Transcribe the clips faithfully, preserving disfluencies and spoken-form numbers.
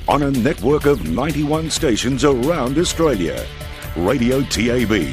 on a network of ninety-one stations around Australia. Radio T A B.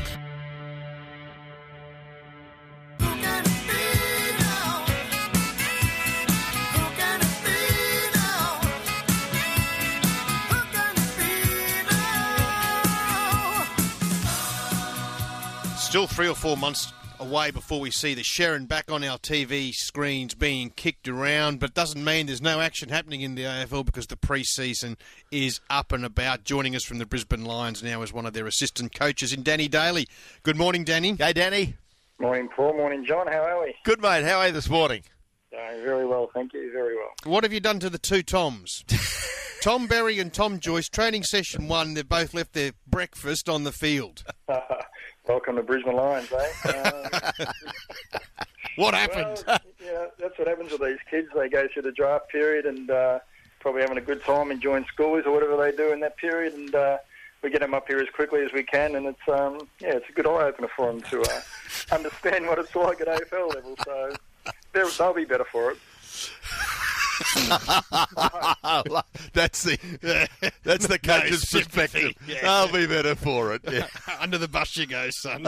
Still three or four months away before we see the Sherrin back on our T V screens being kicked around, but doesn't mean there's no action happening in the A F L because the pre-season is up and about. Joining us from the Brisbane Lions now is one of their assistant coaches in Danny Daly. Good morning, Danny. Hey, Danny. Morning, Paul. Morning, John. How are we? Good, mate. How are you this morning? Doing very well, thank you. Very well. What have you done to the two Toms? Tom Berry and Tom Joyce, training session one, they've both left their breakfast on the field. Welcome to Brisbane Lions, eh? Um, what happened? Well, yeah, that's what happens with these kids. They go through the draft period and uh, probably having a good time enjoying schoolies or whatever they do in that period, and uh, we get them up here as quickly as we can, and it's um, yeah, it's a good eye-opener for them to uh, understand what it's like at A F L level, so they'll be better for it. that's the that's the coach's no perspective. Yeah. I'll be better for it. Yeah. Under the bus you go, son.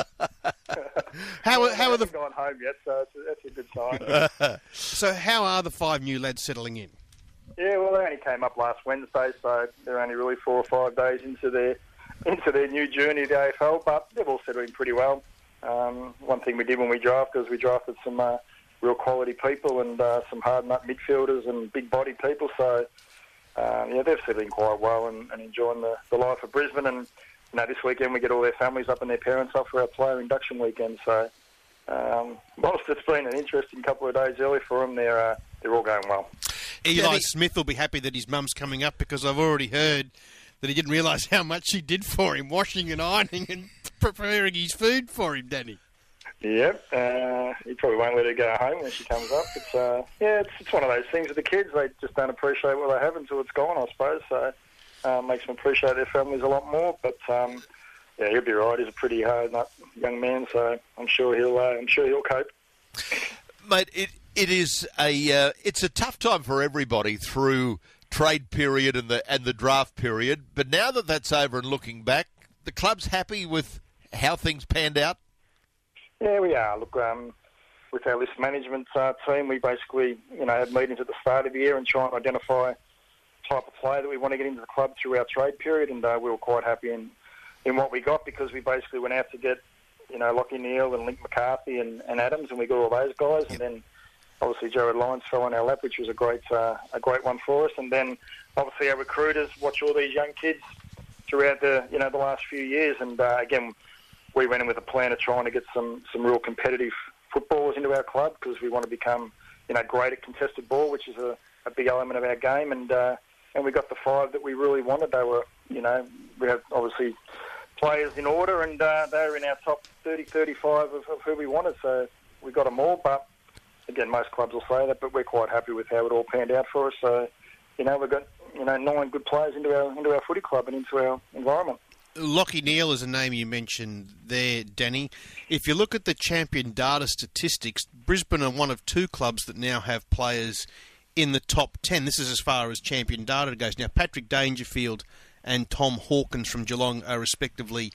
how well, how I are the gone home yet? So it's a, that's a good sign. So how are the five new lads settling in? Yeah, well, they only came up last Wednesday, so they're only really four or five days into their into their new journey at the A F L. But they've all settled in pretty well. Um, one thing we did when we drafted is we drafted some. Uh, real quality people and uh, some hard-nut midfielders and big-body people. So, um, yeah, they've settled in quite well and, and enjoying the, the life of Brisbane. And, you know, this weekend we get all their families up and their parents up for our player induction weekend. So, um, whilst it's been an interesting couple of days early for them, they're, uh, they're all going well. Eli Danny Smith will be happy that his mum's coming up because I've already heard that he didn't realise how much she did for him, washing and ironing and preparing his food for him, Danny. Yep, uh, you probably won't let her go home when she comes up. It's uh, yeah, it's, it's one of those things with the kids. They just don't appreciate what they have until it's gone, I suppose. So uh, makes them appreciate their families a lot more. But um, yeah, he'll be right. He's a pretty hard nut young man, so I'm sure he'll uh, I'm sure he'll cope. Mate, it it is a uh, it's a tough time for everybody through trade period and the and the draft period. But now that that's over and looking back, the club's happy with how things panned out. Yeah, we are. Look, um, with our list management uh, team, we basically, you know, have meetings at the start of the year and try and identify the type of player that we want to get into the club through our trade period, and uh, we were quite happy in, in what we got because we basically went out to get, you know, Lockie Neal and Link McCarthy and, and Adams, and we got all those guys, and then obviously Jared Lyons fell on our lap, which was a great uh, a great one for us, and then obviously our recruiters watch all these young kids throughout the, you know, the last few years, and uh, again, we went in with a plan of trying to get some, some real competitive footballers into our club because we want to become, you know, great at contested ball, which is a, a big element of our game. And uh, and we got the five that we really wanted. They were, you know, we have obviously players in order, and uh, they were in our top thirty, thirty-five of, of who we wanted. So we got them all. But again, most clubs will say that, but we're quite happy with how it all panned out for us. So, you know, we've got, you know, nine good players into our into our footy club and into our environment. Lockie Neal is a name you mentioned there, Danny. If you look at the champion data statistics, Brisbane are one of two clubs that now have players in the top ten. This is as far as champion data goes. Now, Patrick Dangerfield and Tom Hawkins from Geelong are respectively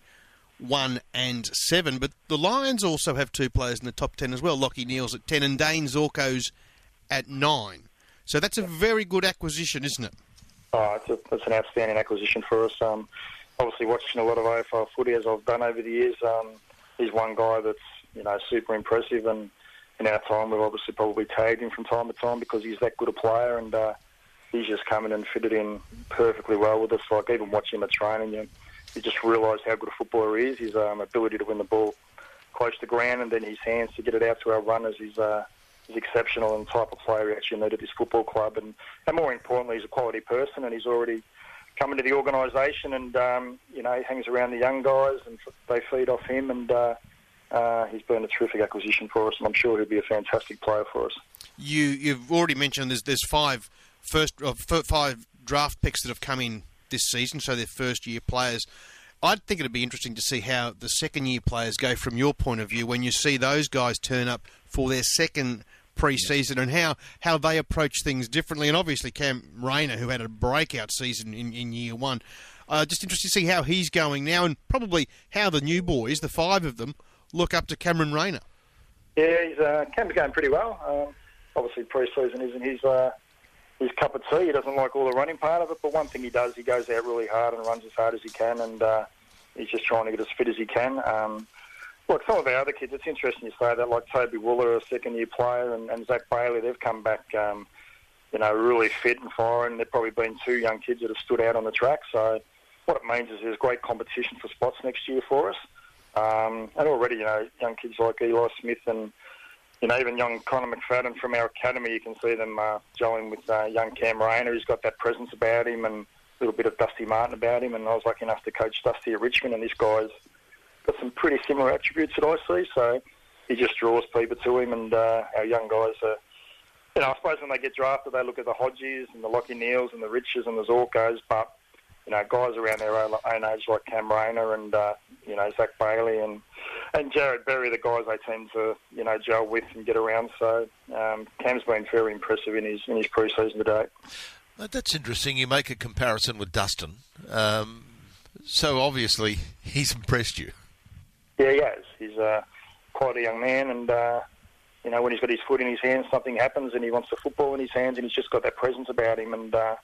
one and seven, but the Lions also have two players in the top ten as well. Lockie Neal's at ten and Dane Zorko's at nine. So that's a very good acquisition, isn't it? Oh, it's, a, it's an outstanding acquisition for us. Um, Obviously, watching a lot of A F L footy as I've done over the years, um, he's one guy that's, you know, super impressive. And in our time, we've obviously probably tagged him from time to time because he's that good a player, and uh, he's just come in and fitted in perfectly well with us. Like even watching him at training, you, you just realise how good a footballer he is. His um, ability to win the ball close to ground, and then his hands to get it out to our runners is uh, is exceptional, and the type of player we actually need at this football club. And, and more importantly, he's a quality person, and he's already come into the organisation, and um, you know, he hangs around the young guys and they feed off him, and uh, uh, he's been a terrific acquisition for us, and I'm sure he'll be a fantastic player for us. You, you've already mentioned there's there's five first uh, five draft picks that have come in this season, so they're first year players. I'd think it'd be interesting to see how the second year players go from your point of view when you see those guys turn up for their second pre-season and how, how they approach things differently. And obviously Cam Rayner, who had a breakout season in, in year one. Uh, just interested to see how he's going now and probably how the new boys, the five of them, look up to Cameron Rayner. Yeah, he's, uh, Cam's going pretty well. Um, obviously pre-season isn't his, uh, his cup of tea. He doesn't like all the running part of it, but one thing he does, he goes out really hard and runs as hard as he can, and uh, he's just trying to get as fit as he can. Um, look, some of our other kids, it's interesting you say that, like Toby Wooler, a second-year player, and, and Zach Bailey, they've come back, um, you know, really fit and firing. They've probably been two young kids that have stood out on the track, so what it means is there's great competition for spots next year for us. Um, and already, you know, young kids like Eli Smith and, you know, even young Connor McFadden from our academy, you can see them uh, gelling with uh, young Cam Rayner. He's got that presence about him and a little bit of Dusty Martin about him. And I was lucky enough to coach Dusty at Richmond, and this guy's got some pretty similar attributes that I see. So he just draws people to him, and uh, our young guys are, you know, I suppose when they get drafted, they look at the Hodges and the Lockie Neals and the Riches and the Zorkos, but you know, guys around their own, own age like Cam Rayner and, uh, you know, Zach Bailey and, and Jared Berry, the guys they tend to, you know, gel with and get around. So um, Cam's been very impressive in his in his pre-season to date. That's interesting. You make a comparison with Dustin. Um, so obviously he's impressed you. Yeah, he has. He's uh, quite a young man, and, uh, you know, when he's got his foot in his hands, something happens, and he wants the football in his hands, and he's just got that presence about him. And, uh,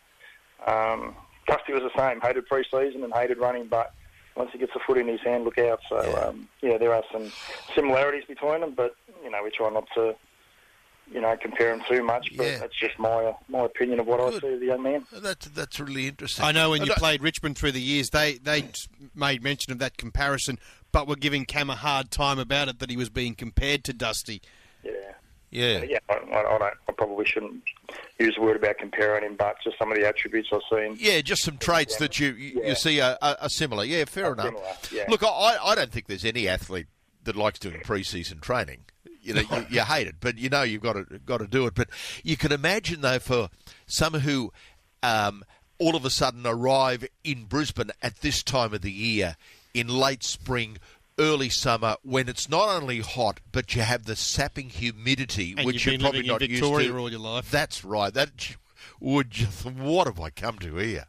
um, Custy was the same, hated pre-season and hated running, but once he gets the foot in his hand, look out. So, yeah, um, yeah there are some similarities between them, but, you know, we try not to, you know, compare them too much, but yeah. That's just my uh, my opinion of what Good. I see of the young man. That's, that's really interesting. I know when you played Richmond through the years, they, they made mention of that comparison, but were giving Cam a hard time about it, that he was being compared to Dusty. Yeah. Yeah, yeah. I, I, I, don't, I probably shouldn't use the word about comparing him, but just some of the attributes I've seen. Yeah, just some traits that you you, yeah. you see are, are similar. Yeah, fair are enough. Similar, yeah. Look, I, I don't think there's any athlete that likes doing pre-season training. You know, you, you hate it, but you know you've got to got to do it. But you can imagine though, for some who um, all of a sudden arrive in Brisbane at this time of the year, in late spring, early summer, when it's not only hot, but you have the sapping humidity, and which you've you're been probably living not in used Victoria to. all your life. That's right. That would just, what have I come to here?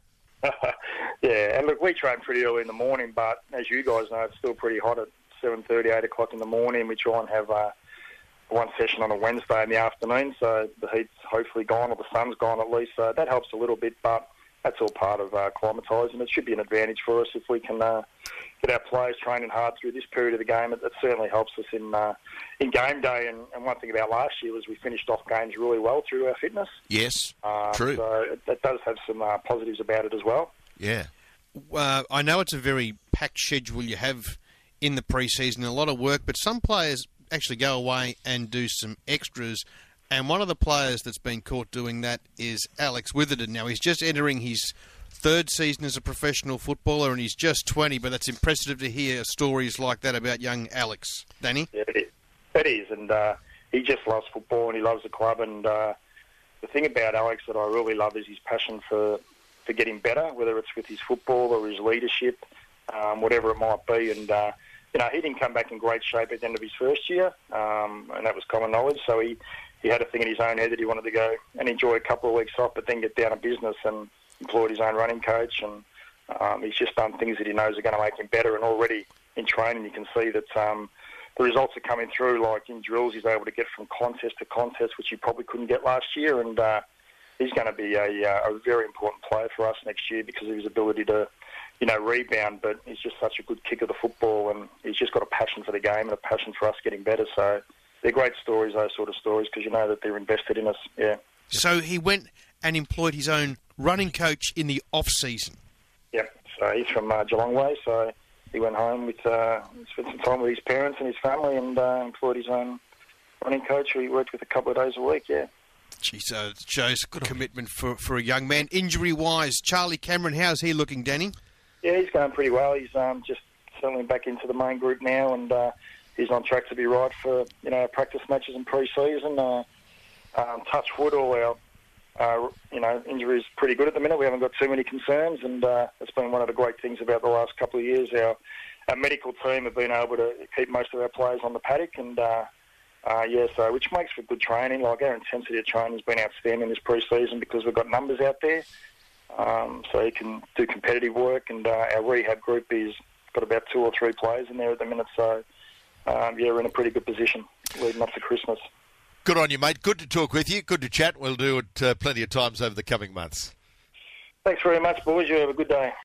Yeah, and look, we train pretty early in the morning, but as you guys know, it's still pretty hot at seven thirty, eight o'clock in the morning. We try and have uh, one session on a Wednesday in the afternoon, so the heat's hopefully gone, or the sun's gone at least. So that helps a little bit, but that's all part of uh, acclimatising. It should be an advantage for us if we can uh, get our players training hard through this period of the game. It, it certainly helps us in uh, in game day. And, and one thing about last year was we finished off games really well through our fitness. Yes, uh, true. So it, it does have some uh, positives about it as well. Yeah. Uh, I know it's a very packed schedule you have in the pre-season, a lot of work, but some players actually go away and do some extras. And one of the players that's been caught doing that is Alex Witherden. Now, he's just entering his third season as a professional footballer, and he's just twenty, but it's impressive to hear stories like that about young Alex. Danny? Yeah, it is. It is, and uh, he just loves football and he loves the club. And uh, the thing about Alex that I really love is his passion for, for getting better, whether it's with his football or his leadership, um, whatever it might be. And, uh, you know, he didn't come back in great shape at the end of his first year, um, and that was common knowledge. So he... He had a thing in his own head that he wanted to go and enjoy a couple of weeks off, but then get down to business and employed his own running coach. And um, he's just done things that he knows are going to make him better. And already in training, you can see that um, the results are coming through. Like in drills, he's able to get from contest to contest, which he probably couldn't get last year. And uh, he's going to be a, a very important player for us next year because of his ability to, you know, rebound. But he's just such a good kick of the football, and he's just got a passion for the game and a passion for us getting better. So they're great stories, those sort of stories, because you know that they're invested in us, yeah. So he went and employed his own running coach in the off-season. Yep, so he's from uh, Geelong way, so he went home with, uh, spent some time with his parents and his family and uh, employed his own running coach who he worked with a couple of days a week, yeah. Geez, so it shows good commitment for, for a young man. Injury-wise, Charlie Cameron, how's he looking, Danny? Yeah, he's going pretty well. He's um, just settling back into the main group now, and uh, he's on track to be right for, you know, practice matches and pre-season. Uh, um, touch wood, all our, uh, you know, injuries pretty good at the minute. We haven't got too many concerns, and uh, it's been one of the great things about the last couple of years. Our, our medical team have been able to keep most of our players on the paddock, and uh, Uh, yeah, so which makes for good training. Like our intensity of training has been outstanding this pre-season because we've got numbers out there. Um, so you can do competitive work, and uh, our rehab group is got about two or three players in there at the minute. So um, yeah, we're in a pretty good position leading up to Christmas. Good on you, mate. Good to talk with you. Good to chat. We'll do it uh, plenty of times over the coming months. Thanks very much, boys. You have a good day.